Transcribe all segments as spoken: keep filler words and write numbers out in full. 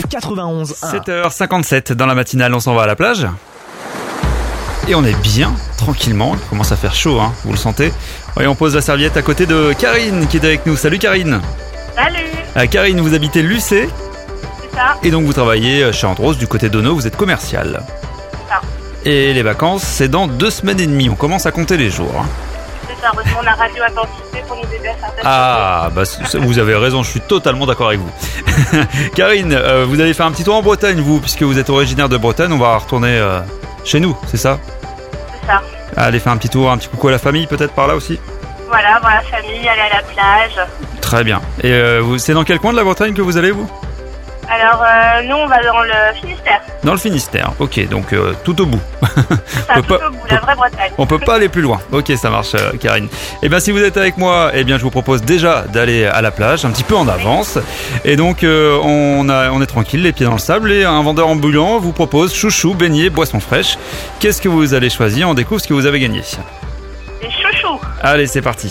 quatre-vingt-onze un. sept heures cinquante-sept dans la matinale, on s'en va à la plage. Et on est bien, tranquillement, il commence à faire chaud, hein, vous le sentez. Et on pose la serviette à côté de Karine qui est avec nous. Salut Karine. Salut. euh, Karine, vous habitez Lucé. C'est ça. Et donc vous travaillez chez Andros du côté d'Ono, vous êtes commercial. C'est ça. Et les vacances, c'est dans deux semaines et demie, on commence à compter les jours. Hein. C'est ça, heureusement on a radio intensité pour nous aider à faire cette Ah, bah c- vous avez raison, je suis totalement d'accord avec vous. Karine, euh, vous allez faire un petit tour en Bretagne, vous, puisque vous êtes originaire de Bretagne, on va retourner euh, chez nous, c'est ça? C'est ça. Allez faire un petit tour, un petit coucou à la famille, peut-être par là aussi? Voilà, voir la famille, aller à la plage. Très bien. Et euh, vous, c'est dans quel coin de la Bretagne que vous allez, vous? Alors, euh, nous on va dans le Finistère. Dans le Finistère, ok, donc euh, tout au bout. C'est ça, peut tout pas- au bout, la vraie Bretagne. On peut pas aller plus loin. Ok, ça marche, euh, Karine. Et bien, si vous êtes avec moi, eh bien, je vous propose déjà d'aller à la plage, un petit peu en avance. Et donc, euh, on, a, on est tranquille, les pieds dans le sable, et un vendeur ambulant vous propose chouchou, beignets, boissons fraîches. Qu'est-ce que vous allez choisir? On découvre ce que vous avez gagné. Les chouchous. Allez, c'est parti.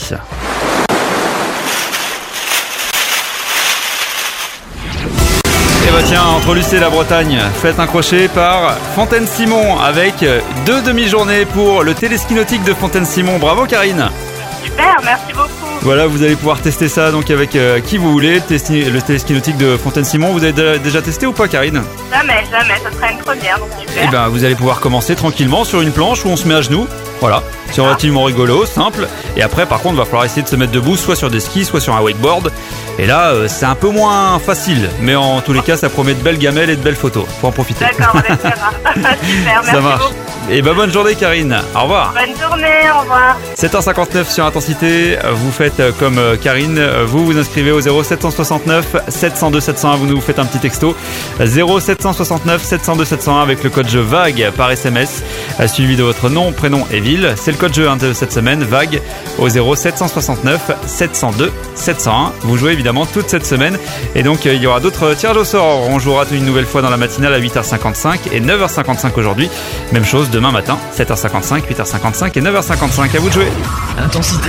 Et bah tiens, entre Lucé et la Bretagne, faites un crochet par Fontaine-Simon avec deux demi-journées pour le téléski nautique de Fontaine-Simon. Bravo Karine. Super, merci beaucoup. Voilà, vous allez pouvoir tester ça donc avec euh, qui vous voulez. Testi- le téléski nautique de Fontaine-Simon, vous avez de- déjà testé ou pas Karine? Jamais, jamais, ça sera une première, donc super. Eh ben, vous allez pouvoir commencer tranquillement sur une planche où on se met à genoux. Voilà, c'est relativement rigolo, simple. Et après, par contre, il va falloir essayer de se mettre debout, soit sur des skis, soit sur un wakeboard. Et là, euh, c'est un peu moins facile. Mais en tous les cas, ça promet de belles gamelles et de belles photos. Faut en profiter. D'accord, on essaiera. Super, merci Ça marche. beaucoup. Et ben, bonne journée Karine. Au revoir. Bonne journée, au revoir. sept heures cinquante-neuf sur Intensité, vous faites euh, comme euh, Karine, euh, vous vous inscrivez au zéro sept cent soixante-neuf sept cent deux sept cent un, vous nous faites un petit texto, zéro sept cent soixante-neuf sept cent deux sept cent un avec le code jeu VAGUE par S M S, euh, suivi de votre nom, prénom et ville. C'est le code jeu hein, de cette semaine, VAGUE, au zéro sept cent soixante-neuf sept cent deux sept cent un. Vous jouez évidemment toute cette semaine et donc euh, il y aura d'autres tirages au sort. On jouera une nouvelle fois dans la matinale à huit heures cinquante-cinq et neuf heures cinquante-cinq aujourd'hui. Même chose demain matin, sept heures cinquante-cinq, huit heures cinquante-cinq et neuf heures cinquante-cinq. À vous de jouer. Intensité.